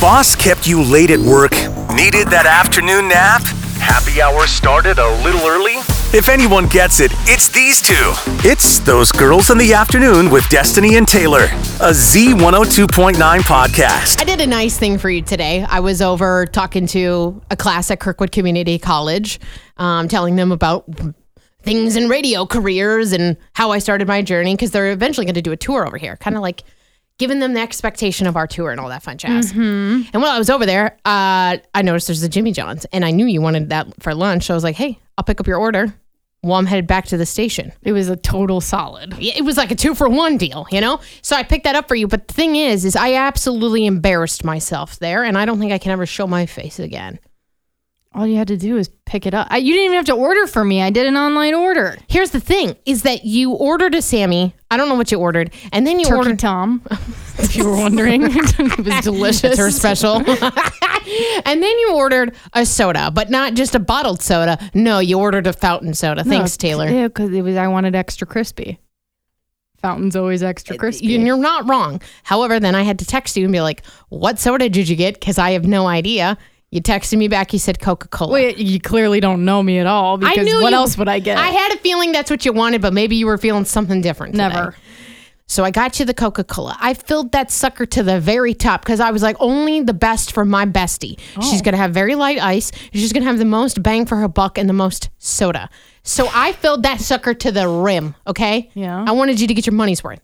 boss kept you late at work? Needed that afternoon nap? Happy hour started a little early? If anyone gets it, it's these two. It's Those Girls in the Afternoon with Destiny and Taylor, a Z102.9 podcast. I did a nice thing for you today. I was over talking to a class at Kirkwood Community College, telling them about things in radio careers and how I started my journey, because they're eventually going to do a tour over here, kind of like giving them the expectation of our tour and all that fun jazz. And while I was over there, I noticed there's a Jimmy John's, and I knew you wanted that for lunch. So I was like, hey, I'll pick up your order while I'm headed back to the station. It was a total solid. It was like a 2-for-1 deal, you know? So I picked that up for you. But the thing is I absolutely embarrassed myself there, and I don't think I can ever show my face again. All you had to do is pick it up. You didn't even have to order for me. I did an online order. Here's the thing, is that you ordered a Sammy. I don't know what you ordered. And then you Turkey ordered Tom, if you were wondering. It was delicious. It's her special. And then you ordered a soda, but not just a bottled soda. No, you ordered a fountain soda. Thanks, Taylor. Yeah, because I wanted extra crispy. Fountain's always extra crispy. You're not wrong. However, then I had to text you and be like, what soda did you get? Because I have no idea. You texted me back. You said Coca-Cola. Wait, you clearly don't know me at all, because what else would I get? I had a feeling that's what you wanted, but maybe you were feeling something different today. Never. So I got you the Coca-Cola. I filled that sucker to the very top because I was like, only the best for my bestie. Oh. She's going to have very light ice. She's going to have the most bang for her buck and the most soda. So I filled that sucker to the rim, okay? Yeah. I wanted you to get your money's worth.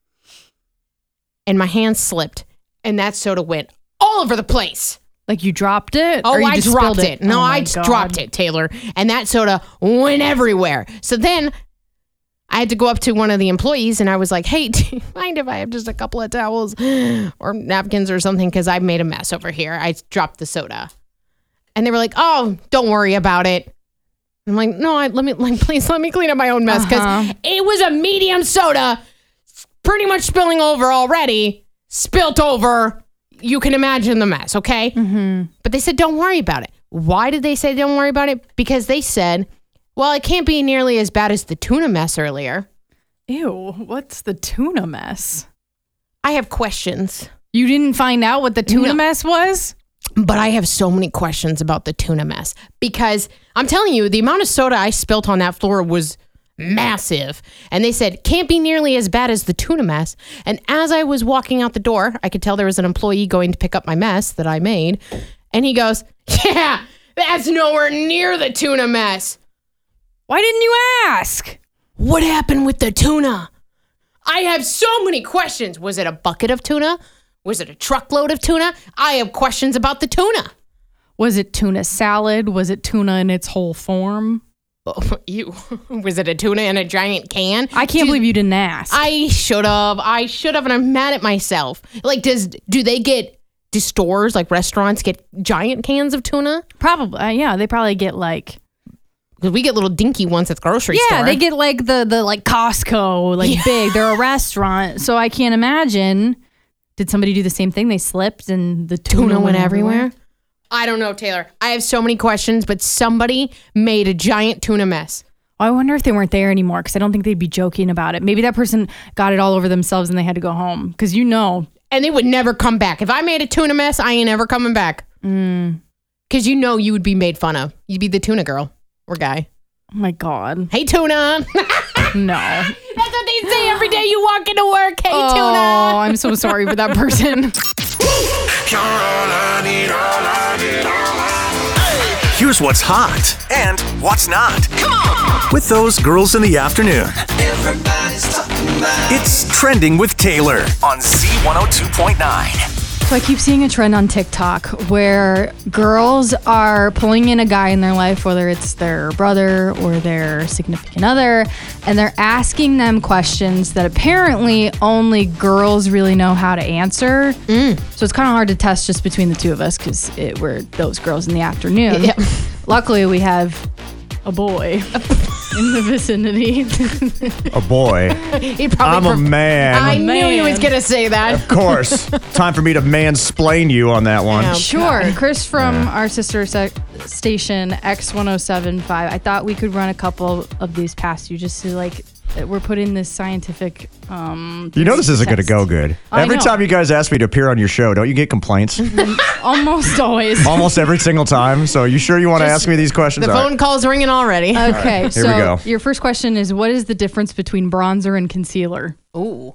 And my hand slipped, and that soda went all over the place. Like you dropped it? Oh, or you I just dropped spilled it. No, I just dropped it, Taylor. And that soda went everywhere. So then I had to go up to one of the employees and I was like, hey, do you mind if I have just a couple of towels or napkins or something? Because I've made a mess over here. I dropped the soda. And they were like, oh, don't worry about it. I'm like, no, please let me clean up my own mess. Because it was a medium soda, pretty much spilling over already, spilt over. You can imagine the mess, okay? Mm-hmm. But they said, don't worry about it. Why did they say don't worry about it? Because they said, well, it can't be nearly as bad as the tuna mess earlier. Ew, what's the tuna mess? I have questions. You didn't find out what the tuna mess was? But I have so many questions about the tuna mess. Because I'm telling you, the amount of soda I spilt on that floor was massive. And they said, can't be nearly as bad as the tuna mess. And as I was walking out the door, I could tell there was an employee going to pick up my mess that I made. And he goes, yeah, that's nowhere near the tuna mess. Why didn't you ask? What happened with the tuna? I have so many questions. Was it a bucket of tuna? Was it a truckload of tuna? I have questions about the tuna. Was it tuna salad? Was it tuna in its whole form? Oh, was it a tuna in a giant can? I can't believe you didn't ask. I should have, and I'm mad at myself. Like, do stores, like restaurants, get giant cans of tuna? Probably, yeah. They probably get like, because we get little dinky ones at the grocery store. Yeah, they get like the like Costco, like big. They're a restaurant, so I can't imagine. Did somebody do the same thing? They slipped and the tuna went everywhere? I don't know, Taylor. I have so many questions, but somebody made a giant tuna mess. I wonder if they weren't there anymore, because I don't think they'd be joking about it. Maybe that person got it all over themselves and they had to go home, because And they would never come back. If I made a tuna mess, I ain't ever coming back. Because you would be made fun of. You'd be the tuna girl or guy. Oh my God. Hey, tuna. No. That's what they say every day you walk into work. Hey, tuna. Oh, I'm so sorry for that person. Here's what's hot and what's not. Come on! With Those Girls in the Afternoon. Everybody's talking about it's Trending with Taylor on Z102.9. So I keep seeing a trend on TikTok where girls are pulling in a guy in their life, whether it's their brother or their significant other, and they're asking them questions that apparently only girls really know how to answer. So it's kind of hard to test just between the two of us, because we're Those Girls in the Afternoon. Yep. Luckily, we have a boy in the vicinity. A boy. I'm a man. I knew he was going to say that. Of course. Time for me to mansplain you on that one. Oh, sure. Chris from our sister station, X1075. I thought we could run a couple of these past you just to we're putting this scientific. You know this isn't going to test. go good. I Every know. time you guys ask me to appear on your show, don't you get complaints? Almost always. Almost every single time. So you sure you want to ask me these questions? The All right. phone call's ringing already. Okay, here so we go. your first question is, what is the difference between bronzer and concealer? Ooh.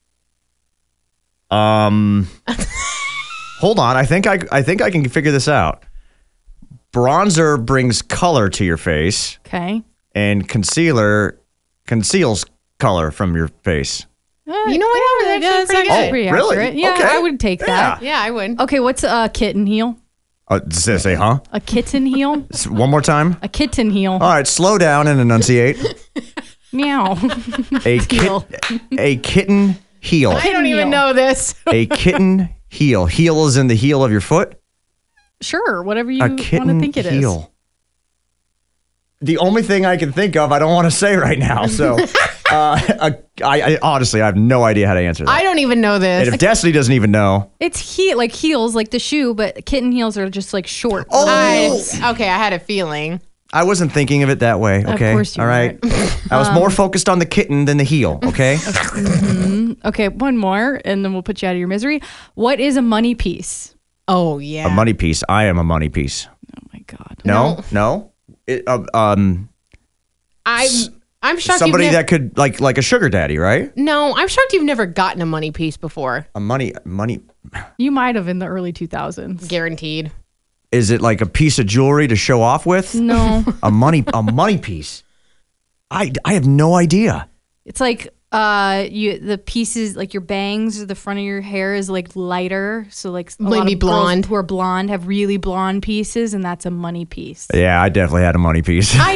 Hold on. I think I can figure this out. Bronzer brings color to your face, Okay. and concealer conceals color from your face. You know what? That was actually pretty actually good. pretty really? accurate. Yeah, Okay. I would take that. Yeah, I would. Okay, what's a kitten heel? Does it say, huh? A kitten heel? One more time. A kitten heel. All right, slow down and enunciate. Meow. A Heel. kitten heel. I don't even know this. A kitten heel. Heel is in the heel of your foot. Sure, whatever you A want kitten to think it is. heel. The only thing I can think of, I don't want to say right now. So, I honestly, I have no idea how to answer that. I don't even know this. And if Destiny doesn't even know, It's like heels, like the shoe, but kitten heels are just like short. Okay, I had a feeling. I wasn't thinking of it that way. Okay, course you all right. I was more focused on the kitten than the heel. Okay. Okay, one more, and then we'll put you out of your misery. What is a money piece? Oh yeah. A money piece. I am a money piece. Oh my God. No. I'm shocked. Somebody you've that could like a sugar daddy, right? No, I'm shocked you've never gotten a money piece before. A money. You might have in the early 2000s. Guaranteed. Is it like a piece of jewelry to show off with? No. A money piece. I have no idea. It's like the pieces, like your bangs or the front of your hair is like lighter. So like a lot Maybe of girls blonde. who are blonde have really blonde pieces, and that's a money piece. Yeah, I definitely had a money piece. I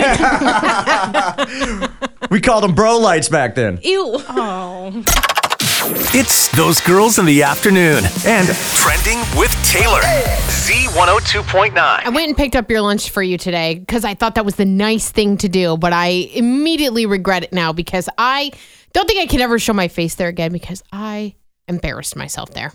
knew it. We called them bro lights back then. Ew. Oh. It's Those Girls in the Afternoon and Trending with Taylor. Z102.9. I went and picked up your lunch for you today because I thought that was the nice thing to do, but I immediately regret it now because I don't think I can ever show my face there again because I embarrassed myself there.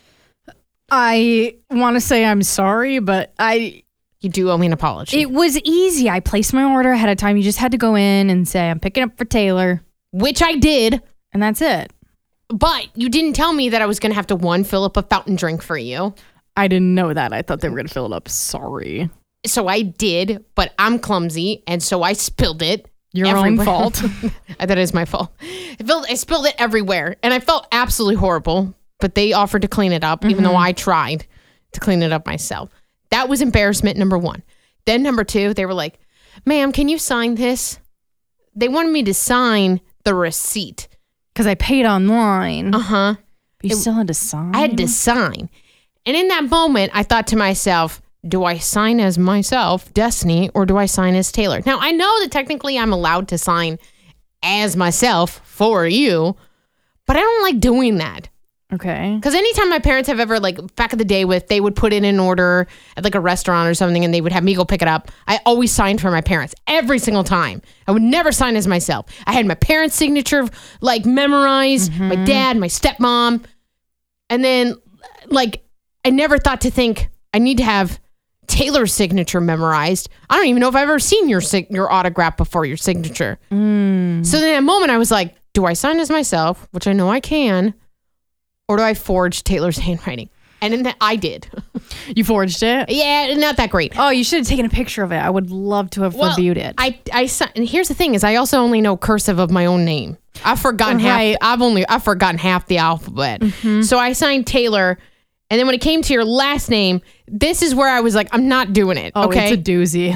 I want to say I'm sorry, but You do owe me an apology. it was easy. I placed my order ahead of time. You just had to go in and say, I'm picking up for Taylor, Which I did, and that's it. but you didn't tell me that I was going to have to, fill up a fountain drink for you. I didn't know that. I thought they were going to fill it up. Sorry. So I did, but I'm clumsy, and so I spilled it. Your own fault. That is my fault. I spilled it everywhere, and I felt absolutely horrible, but they offered to clean it up, even though I tried to clean it up myself. That was embarrassment number one. Then number two, they were like, ma'am, can you sign this? They wanted me to sign the receipt. Because I paid online. Uh-huh. But you still had to sign. I had to sign. And in that moment, I thought to myself, do I sign as myself, Destiny, or do I sign as Taylor? Now, I know that technically I'm allowed to sign as myself for you, but I don't like doing that. Okay. Because anytime my parents have ever, like, back in the day they would put in an order at, like, a restaurant or something, and they would have me go pick it up, I always signed for my parents every single time. I would never sign as myself. I had my parents' signature, like, memorized, my dad, my stepmom, and then, like, I never thought to think I need to have Taylor's signature memorized. I don't even know if I've ever seen your autograph before your signature. So then in that moment, I was like, do I sign as myself, which I know I can, or do I forge Taylor's handwriting? And in that, I did. You forged it? Yeah, not that great. Oh, you should have taken a picture of it. I would love to have reviewed it. And here's the thing: is I also only know cursive of my own name. I've forgotten Right. I've forgotten half the alphabet. So I signed Taylor, and then when it came to your last name, this is where I was like, I'm not doing it. Oh, Okay, it's a doozy.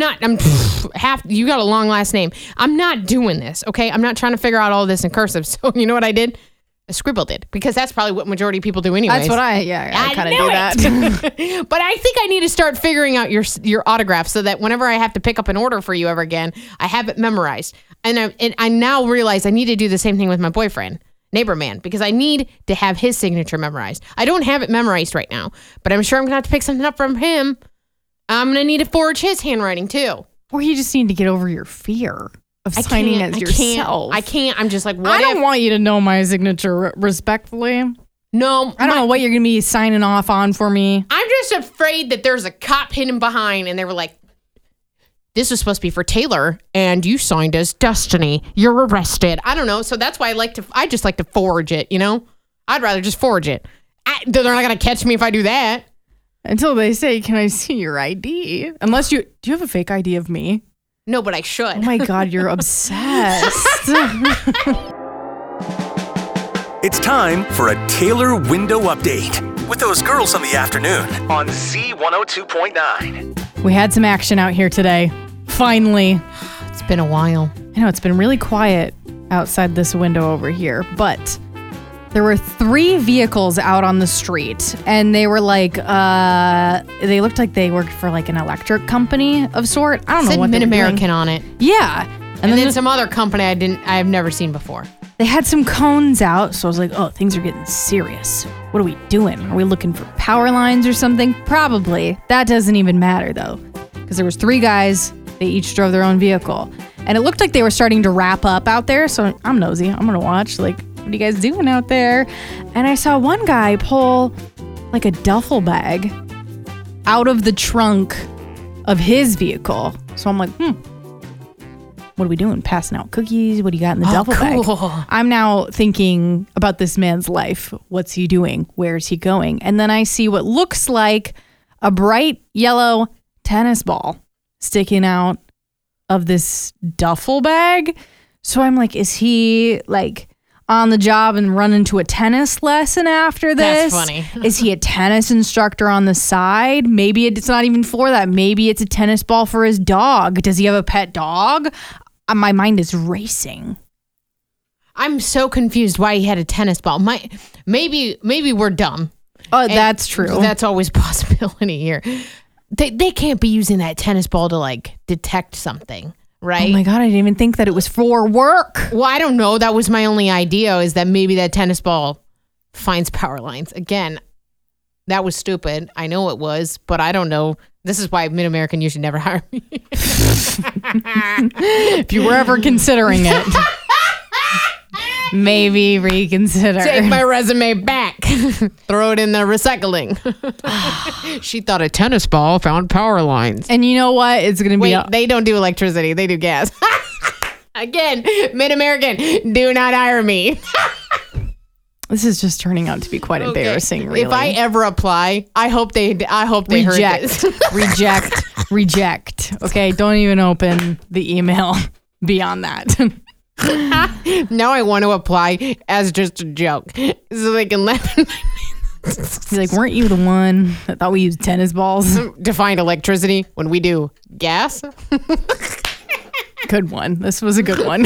you got a long last name. I'm not doing this. Okay, I'm not trying to figure out all this in cursive. So you know what I did? I scribbled it because that's probably what majority of people do anyways. That's what I kind of knew do that. it. But I think I need to start figuring out your autograph so that whenever I have to pick up an order for you ever again, I have it memorized. And I now realize I need to do the same thing with my boyfriend, Neighbor Man, because I need to have his signature memorized. I don't have it memorized right now, but I'm sure I'm going to have to pick something up from him. I'm going to need to forge his handwriting too. Or you just need to get over your fear of signing as yourself. I can't. I'm just like, what I don't want you to know my signature respectfully. No. I don't know what you're going to be signing off on for me. I'm just afraid that there's a cop hidden behind and they were like, this was supposed to be for Taylor, and you signed as Destiny. You're arrested. I don't know. So that's why I just like to forge it, you know? I'd rather just forge it. They're not going to catch me if I do that. Until they say, can I see your ID? Unless do you have a fake ID of me? No, but I should. Oh my God, you're obsessed. It's time for a Taylor window update with those girls in the afternoon on Z102.9. We had some action out here today. Finally. It's been a while. I know it's been really quiet outside this window over here, but there were 3 vehicles out on the street, and they were like, they looked like they worked for like an electric company of sort. I don't know what they were doing. Mid-American on it. Yeah. And then some other company I've never seen before. They had some cones out, so I was like, oh, things are getting serious. What are we doing? Are we looking for power lines or something? Probably. That doesn't even matter, though, because there was 3 guys. They each drove their own vehicle. And it looked like they were starting to wrap up out there, so I'm nosy. I'm going to watch, like, what are you guys doing out there? And I saw one guy pull, like, a duffel bag out of the trunk of his vehicle. So I'm like, what are we doing? Passing out cookies? What do you got in the duffel bag? I'm now thinking about this man's life. What's he doing? Where's he going? And then I see what looks like a bright yellow tennis ball sticking out of this duffel bag. So I'm like, is he like on the job and running to a tennis lesson after this? That's funny. Is he a tennis instructor on the side? Maybe it's not even for that. Maybe it's a tennis ball for his dog. Does he have a pet dog? My mind is racing. I'm so confused why he had a tennis ball. Maybe we're dumb. Oh, that's true. That's always a possibility here. They can't be using that tennis ball to like detect something, right? Oh my God, I didn't even think that it was for work. Well, I don't know. That was my only idea, is that maybe that tennis ball finds power lines. Again, that was stupid. I know it was, but I don't know. This is why Mid-American, you should never hire me. If you were ever considering it, maybe reconsider. Take my resume back. Throw it in the recycling. She thought a tennis ball found power lines. And you know what? It's going to be... Wait, they don't do electricity. They do gas. Again, Mid-American, do not hire me. This is just turning out to be quite embarrassing, really. If I ever apply, I hope they heard this. Reject. Okay, don't even open the email beyond that. Now I want to apply as just a joke, so they can laugh at my He's like, weren't you the one that thought we used tennis balls to find electricity when we do gas? Good one. This was a good one.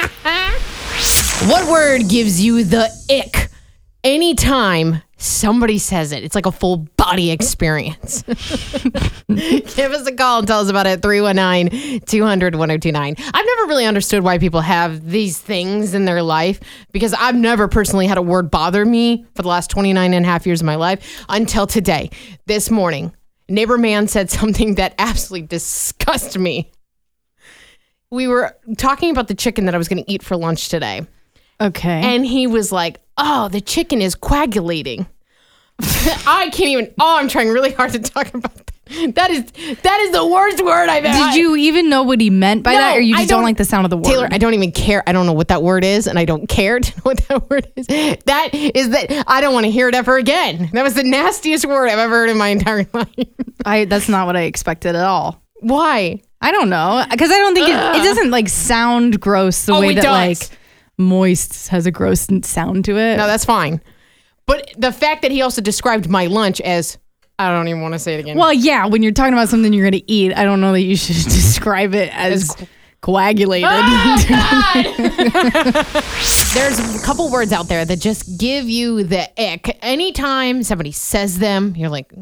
What word gives you the ick anytime somebody says it? It's like a full body experience. Give us a call and tell us about it. 319-200-1029. I've never really understood why people have these things in their life, because I've never personally had a word bother me for the last 29 and a half years of my life until today. This morning, neighbor man said something that absolutely disgusted me. We were talking about the chicken that I was going to eat for lunch today. Okay. And he was like, oh, the chicken is coagulating. I can't even, I'm trying really hard to talk about that. That is the worst word I've ever. Did you even know what he meant by that, or you just don't like the sound of the word? Taylor, I don't even care. I don't know what that word is, and I don't care to know what that word is. That I don't want to hear it ever again. That was the nastiest word I've ever heard in my entire life. That's not what I expected at all. Why? I don't know, because I don't think it doesn't like sound gross the way that like moist has a gross sound to it. No, that's fine. But the fact that he also described my lunch as, I don't even want to say it again. Well, yeah, when you're talking about something you're going to eat, I don't know that you should describe it as coagulated. Oh, God. There's a couple words out there that just give you the ick. Anytime somebody says them, you're like,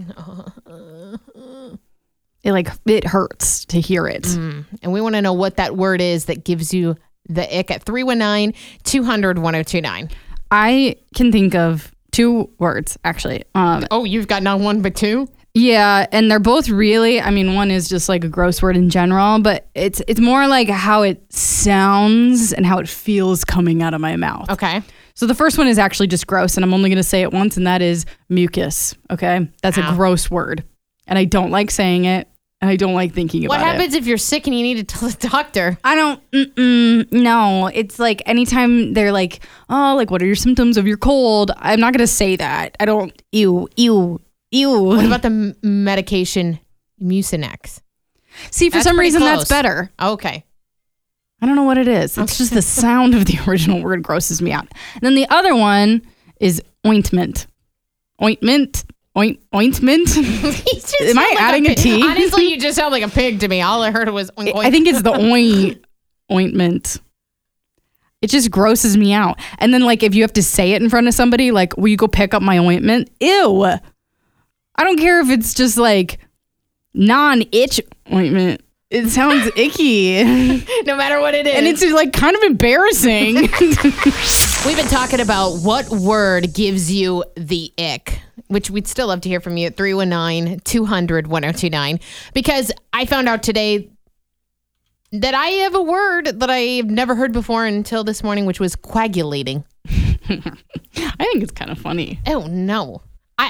it hurts to hear it. And we want to know what that word is that gives you the ick at 319-200-1029. I can think of 2 words, actually. You've got not one but 2? Yeah, and they're both really, I mean, one is just like a gross word in general, but it's more like how it sounds and how it feels coming out of my mouth. Okay. So the first one is actually just gross, and I'm only going to say it once, and that is mucus, okay? That's a gross word, and I don't like saying it. And I don't like thinking about What happens if you're sick and you need to tell the doctor? I don't, no. It's like anytime they're like, oh, like, what are your symptoms of your cold? I'm not going to say that. I don't, ew. What about the medication Mucinex? See, for That's some pretty reason, close. that's better. Okay. I don't know what it is. It's just the sound of the original word grosses me out. And then the other one is ointment. Ointment. Ointment. Am I adding a T? Honestly, you just sound like a pig to me. All I heard was oink, oink. I think it's the ointment. It just grosses me out. And then, like, if you have to say it in front of somebody, like, will you go pick up my ointment? Ew. I don't care if it's just like non-itch ointment. It sounds icky. No matter what it is. And it's like kind of embarrassing. We've been talking about what word gives you the ick, which we'd still love to hear from you at 319-200-1029. Because I found out today that I have a word that I've never heard before until this morning, which was coagulating. I think it's kind of funny. Oh, no.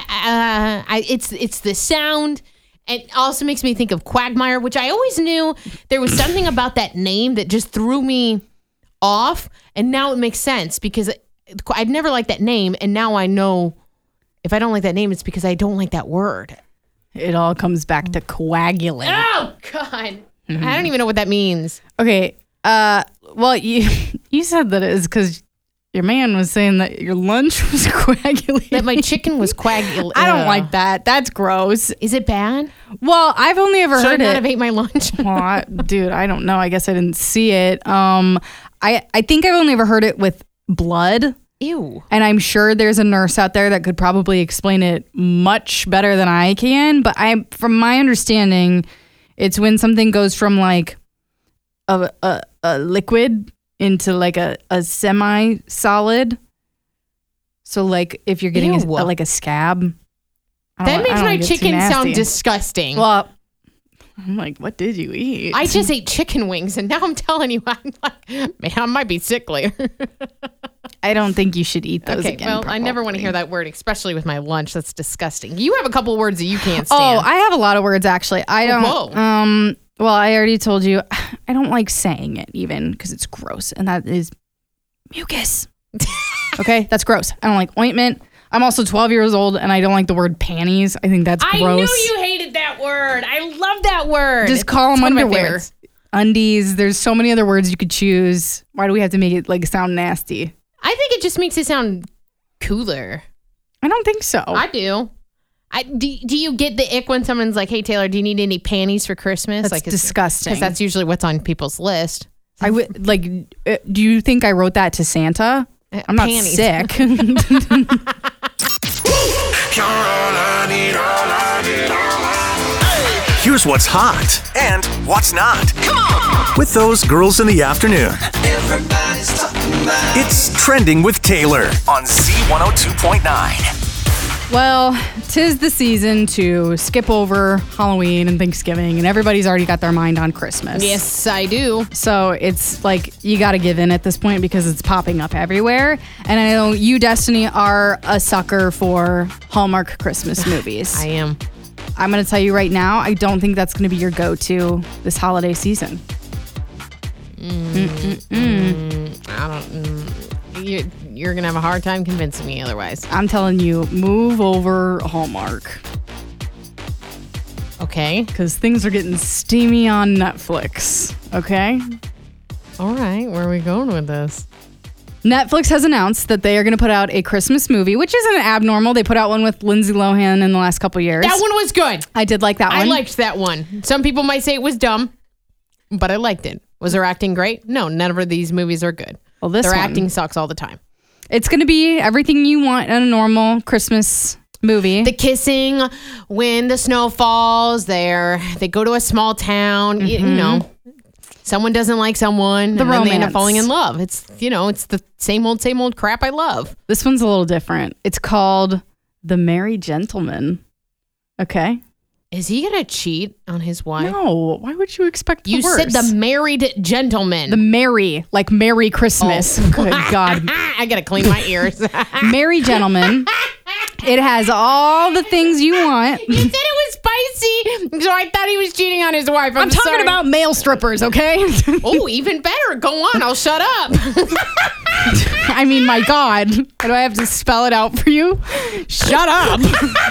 It's the sound. It also makes me think of Quagmire, which I always knew there was something about that name that just threw me off. And now it makes sense because I'd never liked that name. And now I know if I don't like that name, it's because I don't like that word. It all comes back to coagulate. Oh, God. I don't even know what that means. Okay. Well, you said that it's because your man was saying that your lunch was coagulating. That my chicken was coagulating. I don't like that. That's gross. Is it bad? Well, I've only ever Should I heard not it. have ate my lunch? Well, dude, I don't know. I guess I didn't see it. I think I've only ever heard it with blood. Ew. And I'm sure there's a nurse out there that could probably explain it much better than I can. But from my understanding, it's when something goes from like a liquid into like a semi-solid. So like if you're getting like a scab. That makes my chicken sound disgusting. Well, I'm like, what did you eat? I just ate chicken wings, and now I'm telling you, I'm like, man, I might be sick later. I don't think you should eat those Okay, again. well, I never want to hear that word, especially with my lunch. That's disgusting. You have a couple words that you can't stand. Oh, I have a lot of words actually. I don't. Whoa. Well, I already told you, I don't like saying it even because it's gross, and that is mucus. Okay, that's gross. I don't like ointment. I'm also 12 years old, and I don't like the word panties. I think that's gross. I knew you hated that word. I love that word. Just call them It's one of my underwear. favorites. Undies. There's so many other words you could choose. Why do we have to make it like sound nasty? I think it just makes it sound cooler. I don't think so. I do. Do you get the ick when someone's like, "Hey Taylor, do you need any panties for Christmas?" That's like disgusting. Because that's usually what's on people's list. I would like. Do you think I wrote that to Santa? I'm not Panties. sick. Here's what's hot and what's not. Come on! With those girls in the afternoon. Everybody's talking about It's Trending with Taylor on Z102.9. Well, 'tis the season to skip over Halloween and Thanksgiving, and everybody's already got their mind on Christmas. Yes, I do. So it's like you got to give in at this point because it's popping up everywhere. And I know you, Destiny, are a sucker for Hallmark Christmas movies. I am. I'm going to tell you right now, I don't think that's going to be your go-to this holiday season. You're gonna have a hard time convincing me otherwise. I'm telling you, move over Hallmark Okay. because things are getting steamy on Netflix. Okay? All right. Where are we going with this? Netflix has announced that they are going to put out a Christmas movie, which isn't abnormal. They put out one with Lindsay Lohan in the last couple years. That one was good. I did like that one. I liked that one. Some people might say it was dumb, but I liked it. Was her acting great? No, none of these movies are good. Well, this Their one, acting sucks all the time. it's going to be everything you want in a normal Christmas movie. The kissing, when the snow falls, they go to a small town. You know, someone doesn't like someone, The and then they end up romance. falling in love. It's it's the same old crap I love. This one's a little different. It's called The Merry Gentleman. Okay? Is he gonna cheat on his wife? No. Why would you expect the You worst? said the married gentleman. The Merry, like Merry Christmas. Good God. I gotta clean my ears. Merry Gentleman. It has all the things you want. You said it was See? So I thought he was cheating on his wife. I'm talking sorry. about male strippers, okay? Oh, even better. Go on. I'll shut up. I mean, my God. Do I have to spell it out for you? Shut up.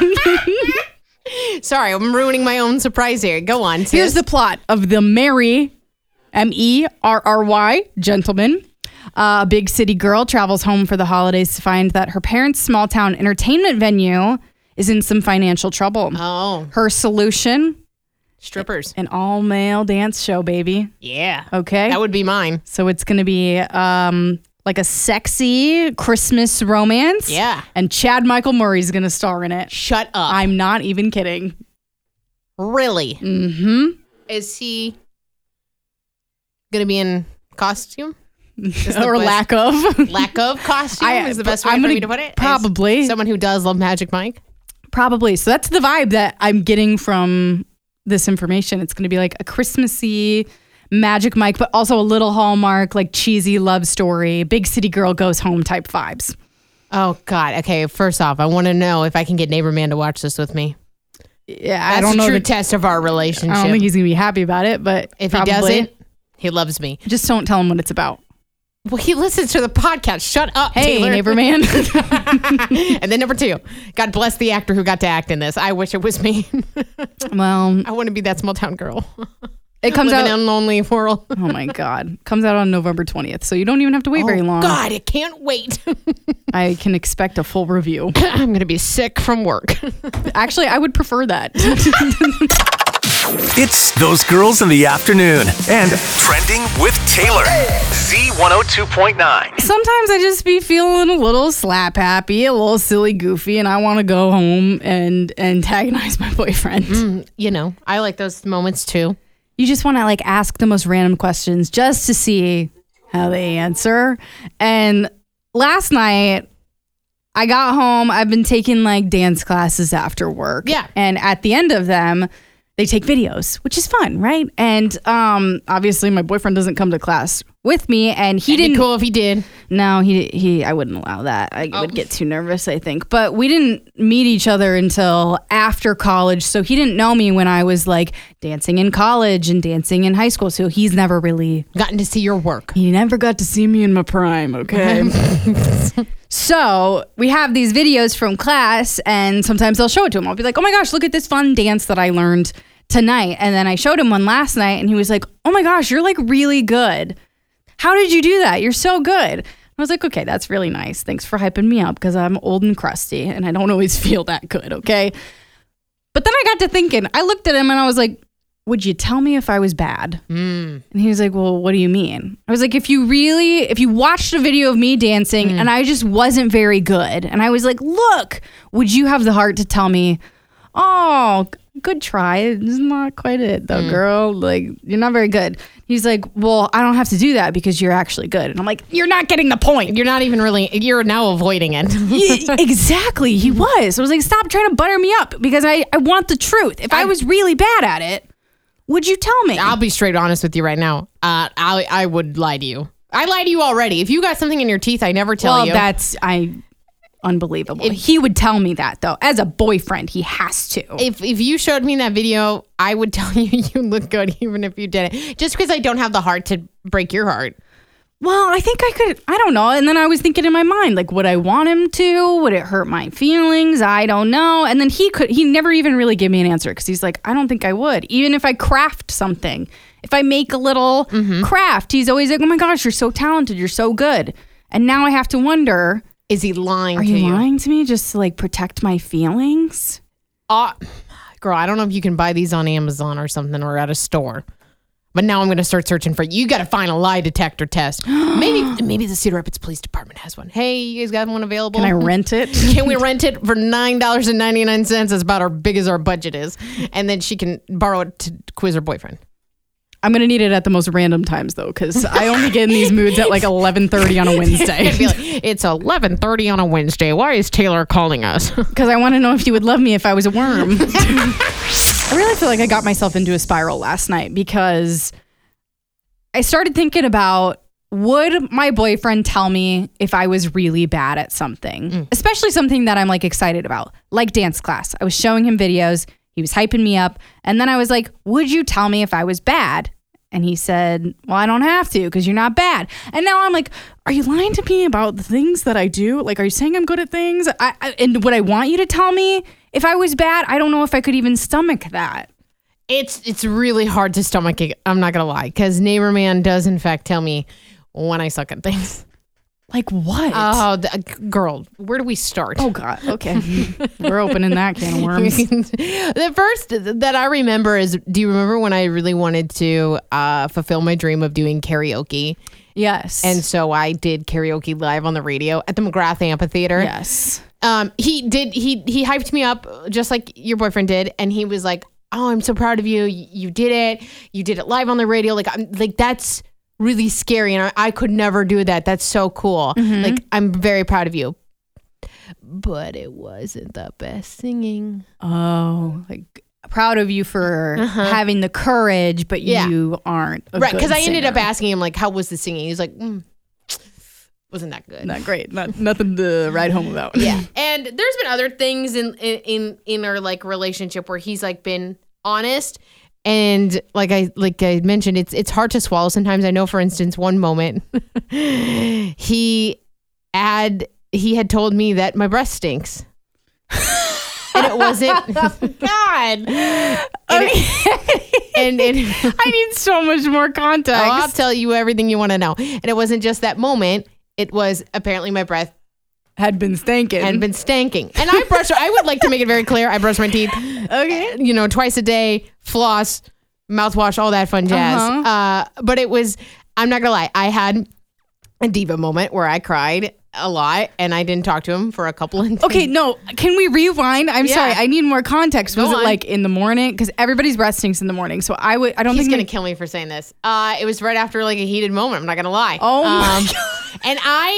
Sorry, I'm ruining my own surprise here. Go on, sis. Here's the plot of the Merry, Merry, gentleman. A big city girl travels home for the holidays to find that her parents' small town entertainment venue is in some financial trouble. Oh, Her solution? strippers. An all-male dance show, baby. Yeah. Okay? That would be mine. So it's going to be like a sexy Christmas romance. Yeah. And Chad Michael Murray's going to star in it. Shut up. I'm not even kidding. Really? Mm-hmm. Is he going to be in costume? Or lack of. Lack of costume is the best way I'm for gonna- me to put it. probably. As someone who does love Magic Mike. Probably. So that's the vibe that I'm getting from this information. It's going to be like a Christmassy Magic Mike, but also a little Hallmark, like cheesy love story, big city girl goes home type vibes. Oh, God. Okay, first off, I want to know if I can get Neighbor Man to watch this with me. Yeah, That's I don't the know. true test of our relationship. I don't think he's going to be happy about it, but if probably. he doesn't, he loves me. Just don't tell him what it's about. Well, he listens to the podcast. Shut up, Hey, Taylor. neighbor man. And then number 2, God bless the actor who got to act in this. I wish it was me. Well, I want to be that small town girl. it comes Living out. in a lonely world. Oh my God. Comes out on November 20th. So you don't even have to wait very long. God, I can't wait. I can expect a full review. I'm going to be sick from work. Actually, I would prefer that. It's Those Girls in the Afternoon and Trending with Taylor. Z102.9. Sometimes I just be feeling a little slap happy, a little silly goofy, and I want to go home and antagonize my boyfriend. You know, I like those moments too. You just want to like ask the most random questions just to see how they answer. And last night I got home. I've been taking like dance classes after work. Yeah. And at the end of them, they take videos, which is fun, right? And obviously my boyfriend doesn't come to class with me, and he It'd be didn't. cool if he did. No, he. I wouldn't allow that. I would get too nervous, I think. But we didn't meet each other until after college, so he didn't know me when I was like dancing in college and dancing in high school. So he's never really. Gotten to see your work. He never got to see me in my prime. Okay. So we have these videos from class, and sometimes I'll show it to him. I'll be like, "Oh my gosh, look at this fun dance that I learned tonight." And then I showed him one last night, and he was like, "Oh my gosh, you're like really good. How did you do that? You're so good." I was like, "Okay, that's really nice. Thanks for hyping me up because I'm old and crusty and I don't always feel that good." Okay. But then I got to thinking, I looked at him and I was like, "Would you tell me if I was bad?" And he was like, "Well, what do you mean?" I was like, if you watched a video of me dancing and I just wasn't very good, and I was like, "Look, would you have the heart to tell me, oh, good try. It's not quite it though, girl. Like, you're not very good." He's like, "Well, I don't have to do that because you're actually good." And I'm like, "You're not getting the point." You're not even really, you're now avoiding it. Exactly. He was. I was like, "Stop trying to butter me up because I want the truth. If I was really bad at it, would you tell me?" I'll be straight honest with you right now. I would lie to you. I lie to you already. If you got something in your teeth, I never tell you. That's unbelievable. He would tell me that though. As a boyfriend, he has to. If you showed me that video, I would tell you you look good even if you did it. Just because I don't have the heart to break your heart. Well, I think I could. I don't know. And then I was thinking in my mind, like, would I want him to? Would it hurt my feelings? I don't know. And then he never even really gave me an answer because he's like, "I don't think I would. Even if I craft something, if I make a little craft," he's always like, "Oh my gosh, you're so talented. You're so good." And now I have to wonder, Is he lying are to you you? lying to me just to like protect my feelings? Girl, I don't know if you can buy these on Amazon or something or at a store. But now I'm going to start searching for you. Got to find a lie detector test. Maybe the Cedar Rapids Police Department has one. Hey, you guys got one available? Can I rent it? Can we rent it for $9.99? That's about as big as our budget is. And then she can borrow it to quiz her boyfriend. I'm going to need it at the most random times though, because I only get in these moods at like 11:30 on a Wednesday. I'd be like, it's 11:30 on a Wednesday. Why is Taylor calling us? Because I want to know if you would love me if I was a worm. I really feel like I got myself into a spiral last night because I started thinking about, would my boyfriend tell me if I was really bad at something, especially something that I'm like excited about, like dance class. I was showing him videos. He was hyping me up. And then I was like, would you tell me if I was bad? And he said, well, I don't have to because you're not bad. And now I'm like, are you lying to me about the things that I do? Like, are you saying I'm good at things? And would I want you to tell me if I was bad? I don't know if I could even stomach that. It's really hard to stomach it. I'm not going to lie. Because Neighbor Man does, in fact, tell me when I suck at things. Like what? Oh, girl, where do we start? Oh, God. Okay. We're opening that can of worms. The first that I remember is, do you remember when I really wanted to fulfill my dream of doing karaoke? Yes. And so I did karaoke live on the radio at the McGrath Amphitheater. Yes. He hyped me up just like your boyfriend did. And he was like, oh, I'm so proud of you. You did it. You did it live on the radio. Like, that's really scary, and I could never do that. That's so cool. Like, I'm very proud of you. But it wasn't the best singing. Oh, like proud of you for having the courage, but you aren't a right, good because I ended up singer. asking him, like, how was the singing? He's like, wasn't that good. Not great. Nothing to write home about. Yeah. And there's been other things in our like relationship where he's like been honest. And like I mentioned, it's hard to swallow sometimes. I know, for instance, one moment he had told me that my breath stinks. And it wasn't God. And I need so much more context. I'll tell you everything you want to know. And it wasn't just that moment. It was apparently my breath had been stanking. And I brush. I would like to make it very clear. I brush my teeth. Okay. Twice a day, floss, mouthwash, all that fun jazz. But it was, I'm not gonna lie, I had a diva moment where I cried a lot and I didn't talk to him for a couple of days. Okay, no, can we rewind? I'm sorry, I need more context. Was it like in the morning? Because everybody's breath stinks in the morning. So I don't think he's gonna kill me for saying this. It was right after like a heated moment. I'm not gonna lie. Oh my God. And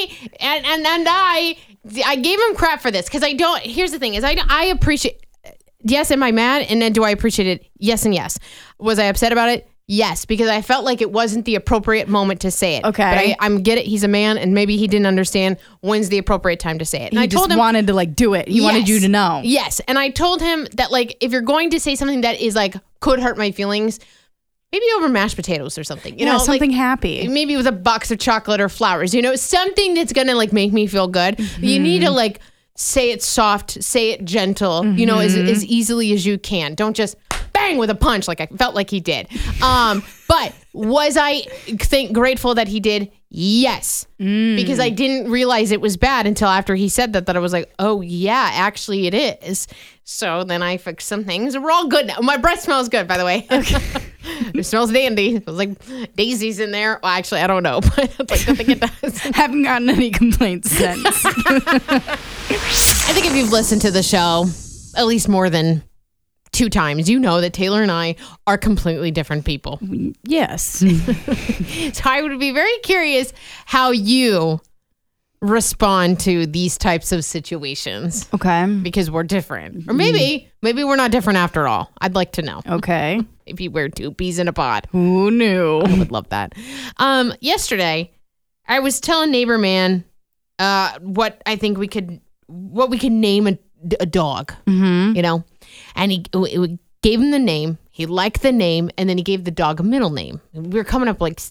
I gave him crap for this because I don't. Here's the thing: is I appreciate. Yes, am I mad? And then do I appreciate it? Yes, and yes. Was I upset about it? Yes, because I felt like it wasn't the appropriate moment to say it. Okay, but I get it. He's a man, and maybe he didn't understand when's the appropriate time to say it. And he I told just him, wanted to like do it. He wanted you to know. Yes, and I told him that like if you're going to say something that is like could hurt my feelings. Maybe over mashed potatoes or something, you know, something like, happy. Maybe with a box of chocolate or flowers, something that's gonna like make me feel good. You need to like say it soft, say it gentle, as easily as you can. Don't just bang with a punch like I felt like he did. But was I grateful that he did? Yes, because I didn't realize it was bad until after he said that I was like, oh yeah, actually it is. So then I fixed some things. We're all good now. My breath smells good, by the way. Okay. It smells dandy. It was like daisies in there. Well, actually, I don't know, but I think it does. Haven't gotten any complaints since. I think if you've listened to the show at least more than 2 times, you know that Taylor and I are completely different people. Yes. So I would be very curious how you respond to these types of situations. Okay. Because we're different. Or maybe we're not different after all. I'd like to know. Okay. Maybe we're 2 peas in a pod. Who knew? I would love that. Yesterday, I was telling Neighbor Man what we could name a dog. Mm-hmm. And he gave him the name. He liked the name, and then he gave the dog a middle name. We were coming up like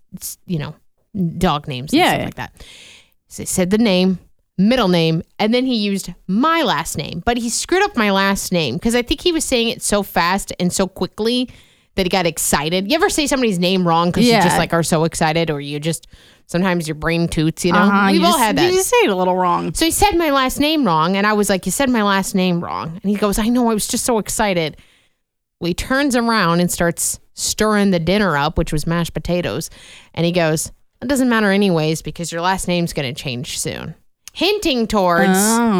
dog names and stuff like that. So he said the name, middle name, and then he used my last name. But he screwed up my last name because I think he was saying it so fast and so quickly that he got excited. You ever say somebody's name wrong because you just like are so excited, or you just sometimes your brain toots, We've all had that. You just say it a little wrong. So he said my last name wrong, and I was like, you said my last name wrong. And he goes, I know, I was just so excited. Well, he turns around and starts stirring the dinner up, which was mashed potatoes. And he goes, it doesn't matter anyways because your last name's going to change soon. Hinting towards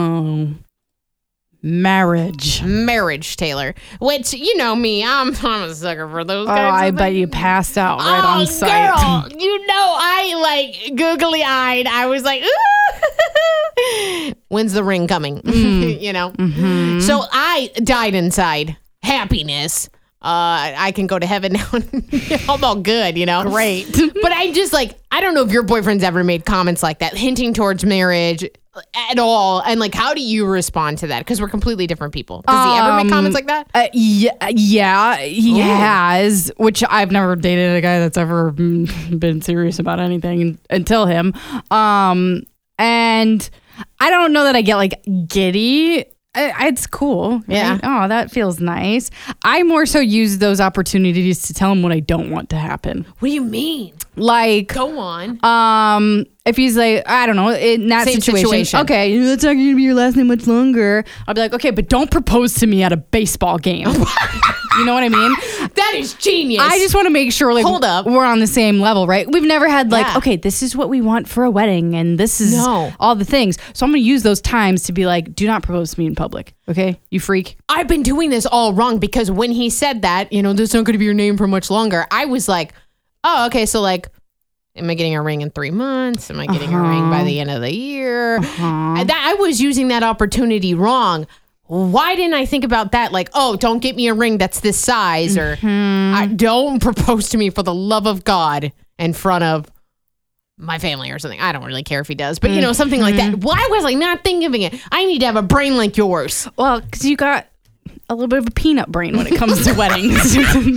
marriage, Taylor. Which, you know me, I'm a sucker for those kinds of I things. bet you passed out right on site. Girl, I like googly eyed. I was like, ooh, when's the ring coming? Mm-hmm. So I died inside happiness. I can go to heaven now. I'm all good, Great. But I just I don't know if your boyfriend's ever made comments like that, hinting towards marriage, at all? And like, how do you respond to that? Because we're completely different people. Does he ever make comments like that? Yeah, he has, which I've never dated a guy that's ever been serious about anything until him. And I don't know that I get like giddy. It's cool. Right? Yeah. Oh, that feels nice. I more so use those opportunities to tell him what I don't want to happen. What do you mean? Like, Go on. if he's like, I don't know, in that Same situation, situation. okay, that's not going to be your last name much longer. I'll be like, okay, but don't propose to me at a baseball game. You know what I mean? That is genius. I just want to make sure, like, Hold up. we're on the same level, right? We've never had like, Yeah. okay, this is what we want for a wedding, and this is No. all the things. So I'm going to use those times to be like, do not propose to me in public, okay? You freak. I've been doing this all wrong because when he said that, this is not going to be your name for much longer, I was like, oh, okay, so like, am I getting a ring in 3 months? Am I getting a ring by the end of the year? And I was using that opportunity wrong. Why didn't I think about that? Like, oh, don't get me a ring that's this size, or don't propose to me for the love of God in front of my family or something. I don't really care if he does, but something like that. Why was I not thinking of it? I need to have a brain like yours. Well, because you got a little bit of a peanut brain when it comes to weddings.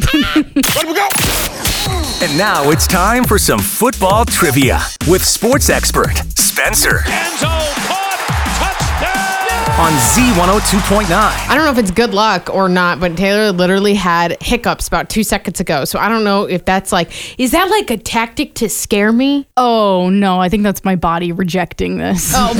And now it's time for some football trivia with sports expert Spencer on Z102.9. I don't know if it's good luck or not, but Taylor literally had hiccups about 2 seconds ago. So I don't know if that's like, is that like a tactic to scare me? Oh, no, I think that's my body rejecting this. Oh.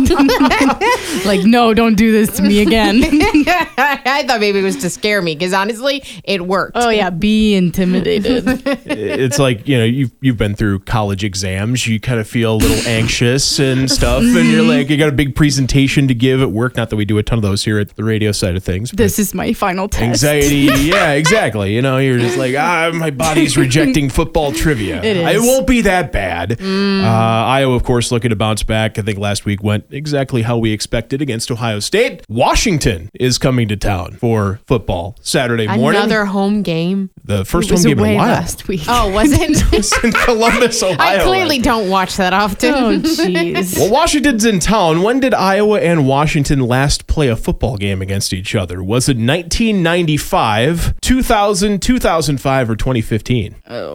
Like, no, don't do this to me again. I thought maybe it was to scare me because honestly, it worked. Oh, yeah, be intimidated. It's like, you've been through college exams. You kind of feel a little anxious and stuff. And you're like, you got a big presentation to give at work. Not that we do a ton of those here at the radio side of things. But This is my final test. anxiety. Yeah, exactly. You're just like, my body's rejecting football trivia. It is. It won't be that bad. Iowa, of course, looking to bounce back. I think last week went exactly how we expected against Ohio State. Washington is coming to town for football Saturday morning. Another home game. The first It was home game in away a while. last week. Oh, was it? It's in Columbus, Ohio. I clearly don't watch that often. Oh, jeez. Well, Washington's in town. When did Iowa and Washington last play a football game against each other? Was it 1995, 2000, 2005, or 2015?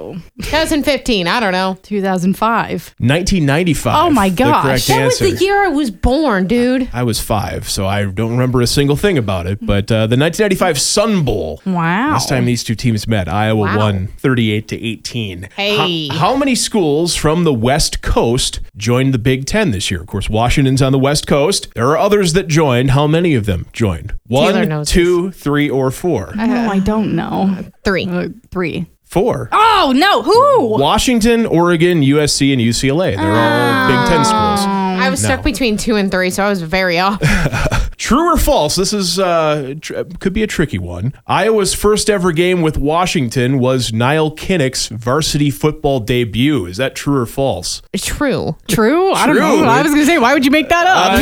2015. I don't know. 2005. 1995. Oh, my the gosh. correct That was answer. the year I was born, dude. I was 5, so I don't remember a single thing about it. But the 1995 Sun Bowl. Wow. Last time these two teams met, Iowa Wow. won 38-18. Hey. How many schools from the West Coast joined the Big Ten this year? Of course, Washington's on the West Coast. There are others that joined. How many of them joined? Taylor 1, knows 2, 3, or 4? No, I don't know. 3. 3. 4. Oh, no. Who? Washington, Oregon, USC, and UCLA. They're all Big Ten schools. I was stuck between 2 and 3, so I was very off. True or false? This is could be a tricky one. Iowa's first ever game with Washington was Niall Kinnick's varsity football debut. Is that true or false? True. True? I don't True. know. I was going to say, why would you make that up?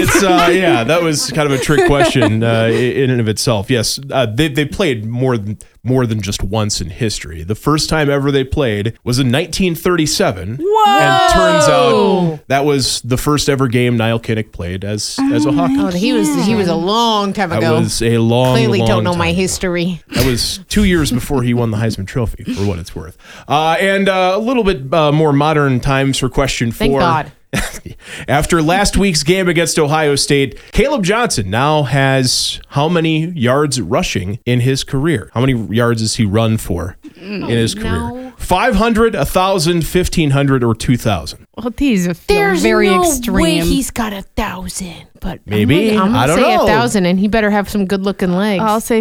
That was kind of a trick question in and of itself. Yes, they played more than just once in history. The first time ever they played was in 1937. Whoa! And turns out that was the first ever game Niall Kinnick played as a Hockey. Oh, he was a long time That ago. was a long, Clearly long don't know time my ago. history. That was 2 years before he won the Heisman Trophy, for what it's worth. And a little bit more modern times for question 4. Thank God. After last week's game against Ohio State, Caleb Johnson now has how many yards rushing in his career? How many yards has he run for in his career? no. 500, 1,000, 1,500, or 2,000? Well, these feel There's very no extreme. way he's got 1,000. But Maybe. I'm I gonna don't say know. 1,000, and he better have some good-looking legs. I'll say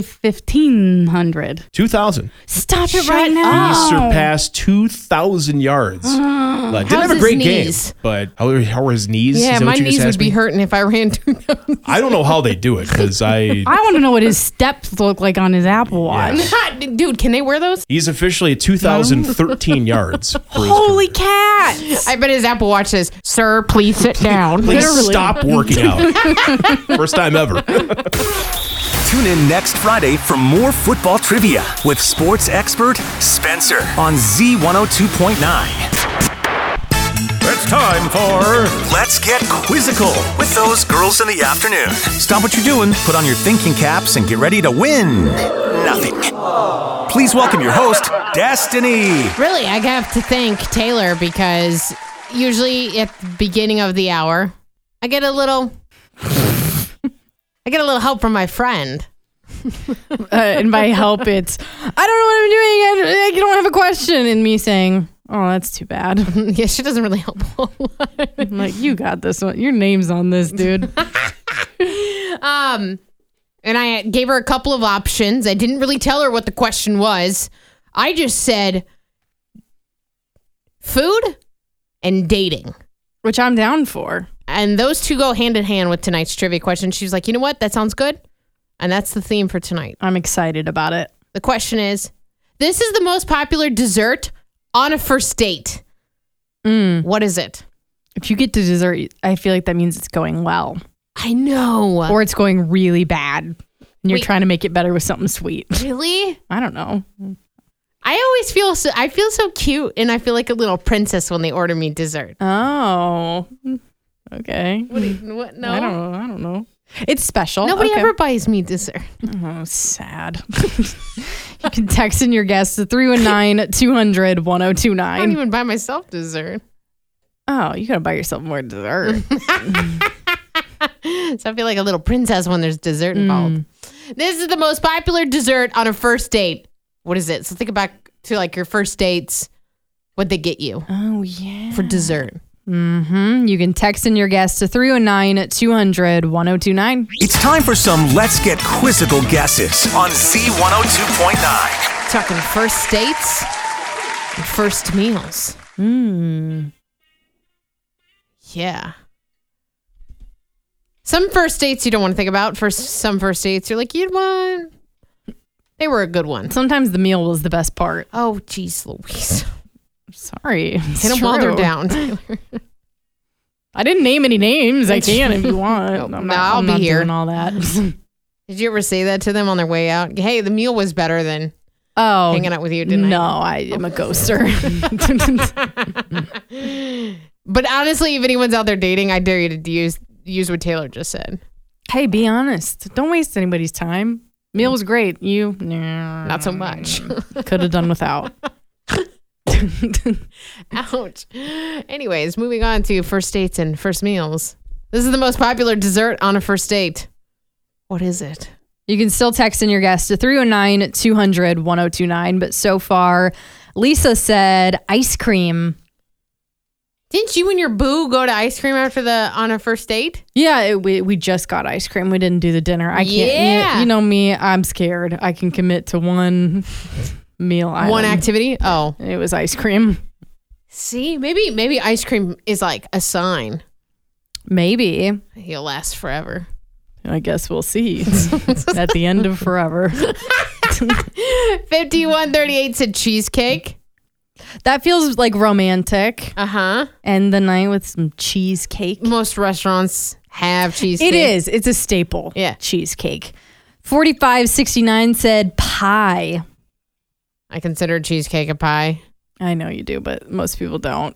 1,500. 2,000. Stop it Shut right up. now. He surpassed 2,000 yards. Didn't How's have a his great knees? game, but how are his knees? Is yeah, that my what you just knees would asked be me? hurting if I ran 2,000. I don't know how they do it because I want to know what his steps look like on his Apple Watch. Dude, can they wear those? he's officially at 2,013 yards. For his Holy career. cats! I bet his Apple Watch says, "Sir, please sit down." Please stop working out. First time ever. Tune in next Friday for more football trivia with sports expert Spencer on Z102.9. It's time for Let's Get Quizzical with those girls in the afternoon. Stop what you're doing, put on your thinking caps, and get ready to win nothing. Please welcome your host, Destiny. Really, I have to thank Taylor because usually at the beginning of the hour, I get a little help from my friend. And by help, it's, I don't know what I'm doing. I don't have a question. And me saying, oh, that's too bad. Yeah, she doesn't really help a lot. I'm like, you got this one. Your name's on this, dude. And I gave her a couple of options. I didn't really tell her what the question was. I just said food and dating. Which I'm down for. And those two go hand in hand with tonight's trivia question. She was like, you know what? That sounds good. And that's the theme for tonight. I'm excited about it. The question is, this is the most popular dessert on a first date. What is it? If you get to dessert, I feel like that means it's going well. I know. Or it's going really bad. And you're Wait. trying to make it better with something sweet. Really? I don't know. I always feel so cute, and I feel like a little princess when they order me dessert. Oh. Okay. What? No. I don't know. It's special. Nobody Okay. ever buys me dessert. Oh, sad. You can text in your guess to 319-200-1029. I don't even buy myself dessert. Oh, you gotta buy yourself more dessert. So I feel like a little princess when there's dessert involved. This is the most popular dessert on a first date. What is it? So think back to like your first dates. What'd they get you Oh, yeah. for dessert? You can text in your guess to 319-200-1029. It's time for some Let's Get Quizzical guesses on Z102.9. Talking first dates and first meals. Yeah. Some first dates you don't want to think about. For some first dates, you're like, you know what? They were a good one. Sometimes the meal was the best part. Oh, geez, Louise. Sorry. Hit them while they're down. I didn't name any names. I can if you want. I'll be here. Doing all that. Did you ever say that to them on their way out? Hey, the meal was better than hanging out with you, didn't No, I am a ghoster. But honestly, if anyone's out there dating, I dare you to use what Taylor just said. Hey, be honest. Don't waste anybody's time. Meal was great. You, Not so much. Could have done without. Ouch. Anyways, moving on to first dates and first meals. This is the most popular dessert on a first date. What is it? You can still text in your guess to 309-200-1029. But so far, Lisa said ice cream. Didn't you and your boo go to ice cream on a first date? Yeah, we just got ice cream. We didn't do the dinner. I can't. Yeah. You know me. I'm scared. I can commit to one meal item. One activity? Oh. It was ice cream. See, maybe ice cream is like a sign. Maybe. He'll last forever. I guess we'll see. At the end of forever. 5138 said cheesecake. That feels like romantic. Uh-huh. End the night with some cheesecake. Most restaurants have cheesecake. It is. It's a staple. Yeah. Cheesecake. 4569 said pie. I consider cheesecake a pie. I know you do, but most people don't.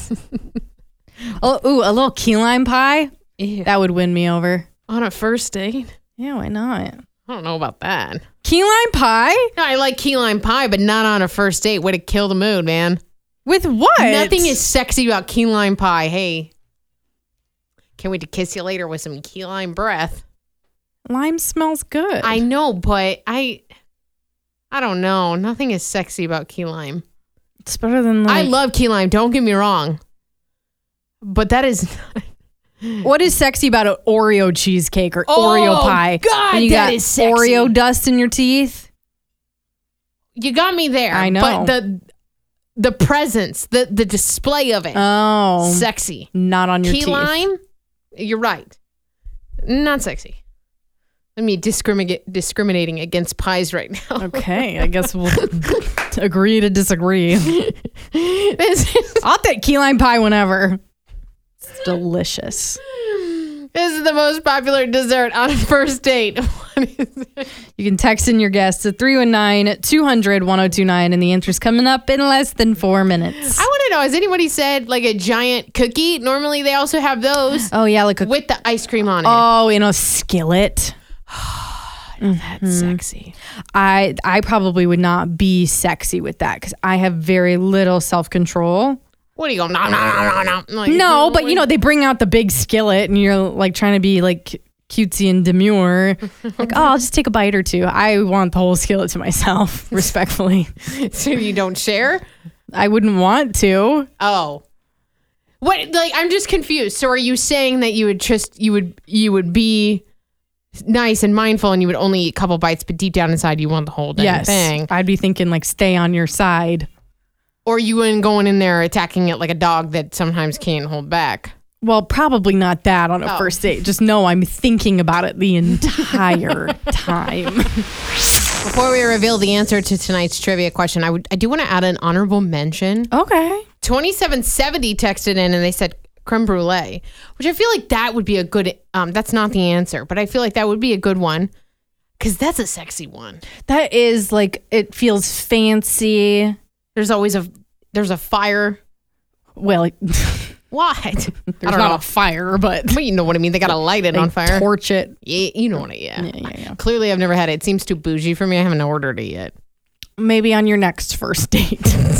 A little key lime pie? Ew. That would win me over. On a first date? Yeah, why not? I don't know about that. Key lime pie? No, I like key lime pie, but not on a first date. Way to kill the mood, man. With what? Nothing is sexy about key lime pie. Hey, can't wait to kiss you later with some key lime breath. Lime smells good. I know, but I don't know. Nothing is sexy about key lime. It's better than I love key lime. Don't get me wrong. But that is... What is sexy about an Oreo cheesecake or Oreo pie? God, when you that got is sexy. Oreo dust in your teeth? You got me there. I know. But the presence, the display of it, Oh. sexy. Not on your Key teeth. lime, you're right. Not sexy. Let me discriminating against pies right now. Okay, I guess we'll agree to disagree. I'll take key lime pie whenever. It's delicious. This is the most popular dessert on a first date. You can text in your guess to 319-200-1029, and the answer's coming up in less than 4 minutes. I want to know, has anybody said like a giant cookie? Normally they also have those Oh, yeah, like a... with the ice cream on it. Oh, in a skillet. That's sexy. I probably would not be sexy with that because I have very little self-control. What do you go, no. Like, No, but you know, they bring out the big skillet and you're like trying to be like cutesy and demure. Like, oh, I'll just take a bite or two. I want the whole skillet to myself, respectfully. So you don't share? I wouldn't want to. Oh. What, like, I'm just confused. So are you saying that you would be nice and mindful and you would only eat a couple bites, but deep down inside you want the whole damn thing? I'd be thinking like stay on your side. Or you wouldn't going in there attacking it like a dog that sometimes can't hold back? Well, probably not that on a first date. Just know I'm thinking about it the entire time. Before we reveal the answer to tonight's trivia question, I do want to add an honorable mention. Okay. 2770 texted in and they said creme brulee, which I feel like that would be a good, that's not the answer, but I feel like that would be a good one because that's a sexy one. That is like, it feels fancy. There's always there's a fire. Well, What? there's don't not know. a fire, but Well, you know what I mean. They got to light it on fire. torch it. Yeah, you know what I mean. Yeah. Clearly, I've never had it. It seems too bougie for me. I haven't ordered it yet. Maybe on your next first date.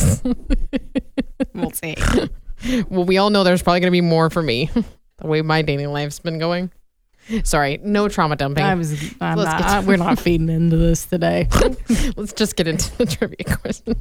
We'll see. Well, we all know there's probably going to be more for me. The way my dating life's been going. Sorry, no trauma dumping. We're not feeding into this today. Let's just get into the trivia question.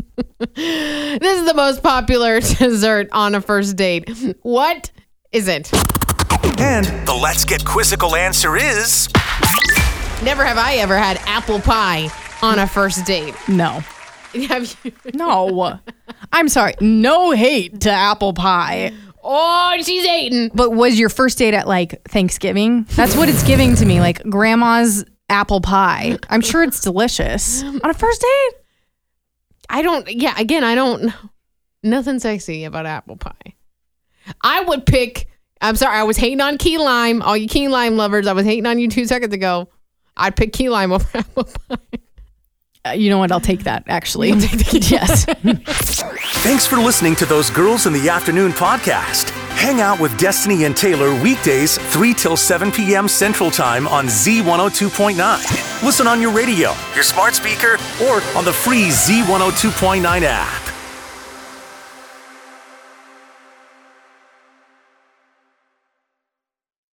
This is the most popular dessert on a first date. What is it? And the Let's Get Quizzical answer is... Never have I ever had apple pie on a first date. No. Have you? No. I'm sorry. No hate to apple pie. Oh, she's hating. But was your first date at like Thanksgiving? That's what it's giving to me, like grandma's apple pie. I'm sure it's delicious. On a first date? I don't know. Nothing sexy about apple pie. I would pick, I'm sorry, I was hating on key lime. All you key lime lovers, I was hating on you 2 seconds ago. I'd pick key lime over apple pie. You know what? I'll take that, actually. Yes. Thanks for listening to Those Girls in the Afternoon podcast. Hang out with Destiny and Taylor weekdays 3 till 7 p.m. Central Time on Z102.9. Listen on your radio, your smart speaker, or on the free Z102.9 app.